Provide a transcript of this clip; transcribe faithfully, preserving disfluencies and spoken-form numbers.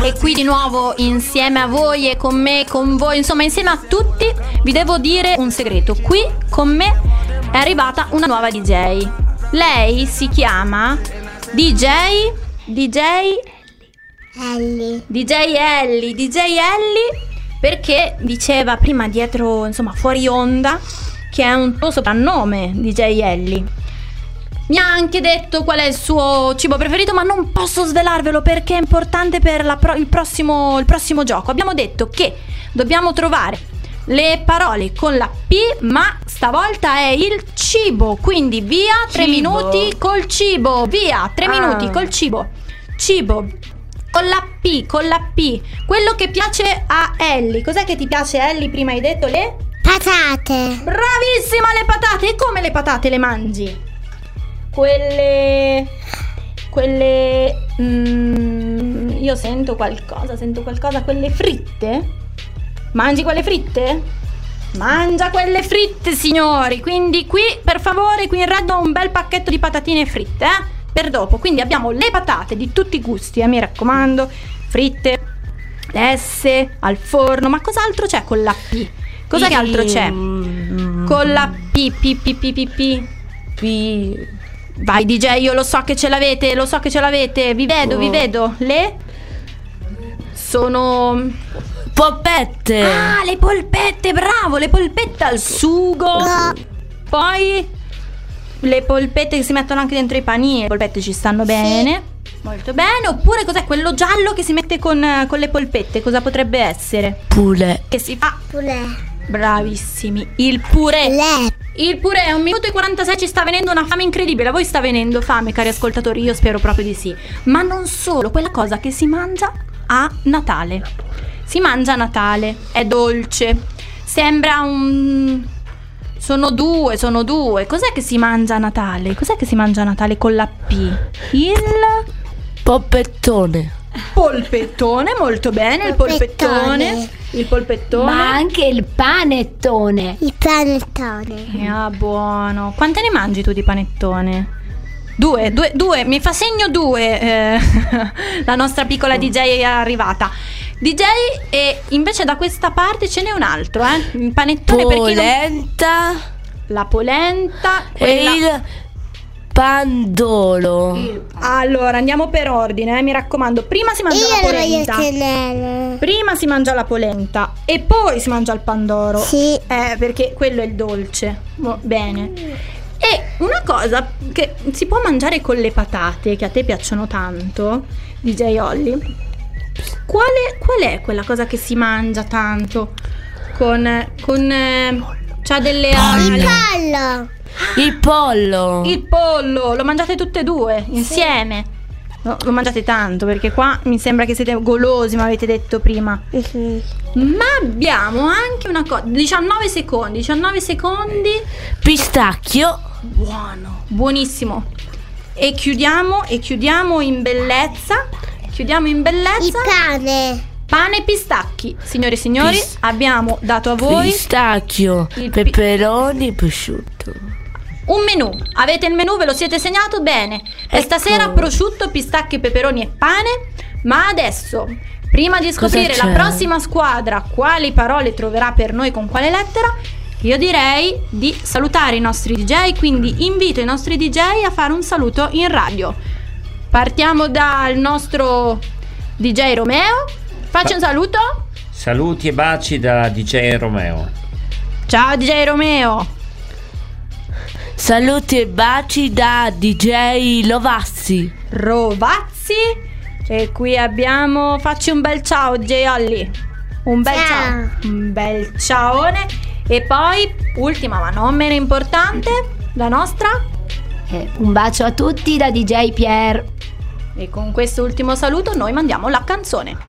E qui di nuovo insieme a voi e con me, con voi, insomma insieme a tutti, vi devo dire un segreto. Qui con me è arrivata una nuova D J. Lei si chiama D J D J Ellie. D J Ellie, D J Ellie, perché diceva prima dietro, insomma fuori onda, che è un suo soprannome, D J Ellie. Mi ha anche detto qual è il suo cibo preferito, ma non posso svelarvelo perché è importante per la pro- il, prossimo, il prossimo gioco. Abbiamo detto che dobbiamo trovare le parole con la P, ma stavolta è il cibo. Quindi via, tre minuti col cibo. Via, tre Ah. minuti col cibo. Cibo con la P, con la P. Quello che piace a Ellie. Cos'è che ti piace, Ellie? Prima hai detto le Patate. Bravissima, le patate. E come le patate le mangi? Quelle Quelle mm, io sento qualcosa, sento qualcosa. Quelle fritte? Mangi quelle fritte? Mangia quelle fritte, signori. Quindi qui, per favore, qui in radio un bel pacchetto di patatine fritte, eh? Per dopo. Quindi abbiamo le patate di tutti i gusti, eh, mi raccomando. Fritte, lesse, al forno. Ma cos'altro c'è con la P? Cos'è che altro c'è? Con la P, P, P, P, P, P. P. Vai D J, io lo so che ce l'avete, lo so che ce l'avete. Vi vedo, Oh. vi vedo. Le sono Polpette. Ah, le polpette, bravo, le polpette al sugo. Poi le polpette che si mettono anche dentro i panini. Le polpette ci stanno bene. Molto bene. Oppure cos'è quello giallo che si mette con, con le polpette? Cosa potrebbe essere? Pure. Che si fa? Pulè. Bravissimi. Il purè. Le. Il purè, un minuto e quarantasei, ci sta venendo una fame incredibile. A voi sta venendo fame, cari ascoltatori? Io spero proprio di sì. Ma non solo, quella cosa che si mangia a Natale. Si mangia a Natale, è dolce. Sembra un... Sono due, sono due. Cos'è che si mangia a Natale? Cos'è che si mangia a Natale con la P? Il... Polpettone. polpettone, molto bene, il polpettone. Il polpettone. Ma anche il panettone. Il panettone. Ah, buono. Quante ne mangi tu di panettone? Due, due, due. Mi fa segno due, eh, la nostra piccola D J è arrivata. D J, e invece da questa parte ce n'è un altro, eh. Il panettone per chi non... Polenta. La polenta. E quella- il pandoro. Allora, andiamo per ordine, eh, mi raccomando. Prima si mangia la Io lo voglio polenta. tenere. Prima si mangia la polenta e poi si mangia il pandoro. Sì. Eh, perché quello è il dolce. Mo- Bene. E una cosa che si può mangiare con le patate, che a te piacciono tanto, D J Olly. Quale, qual è quella cosa che si mangia tanto? Con... con eh, c'ha delle Il ali. pollo. Il pollo. Il pollo, lo mangiate tutte e due insieme? No, lo mangiate tanto perché qua mi sembra che siete golosi, mi avete detto prima. Mhm. Ma abbiamo anche una cosa, diciannove secondi, diciannove secondi. Pistacchio. Buono, buonissimo. E chiudiamo, e chiudiamo in bellezza. Chiudiamo in Il bellezza. pane. Pane e pistacchi. Signore e signori, Pis- abbiamo dato a voi Pistacchio. Il pi- Peperoni. Prosciutto. un menù. Avete il menù, ve lo siete segnato bene. Per Ecco. stasera prosciutto, pistacchi, peperoni e pane. Ma adesso, prima di scoprire Cosa la c'è? prossima squadra, quali parole troverà per noi con quale lettera, io direi di salutare i nostri D J. Quindi invito i nostri D J a fare un saluto in radio. Partiamo dal nostro D J Romeo. Faccia un saluto. Saluti e baci da D J Romeo. Ciao D J Romeo. Saluti e baci da D J Lovazzi. Rovazzi. E qui abbiamo, facci un bel ciao D J Olly. Un bel ciao. Ciao. Un bel ciaone. E poi ultima ma non meno importante, la nostra. Eh, un bacio a tutti da D J Pierre. E con questo ultimo saluto noi mandiamo la canzone.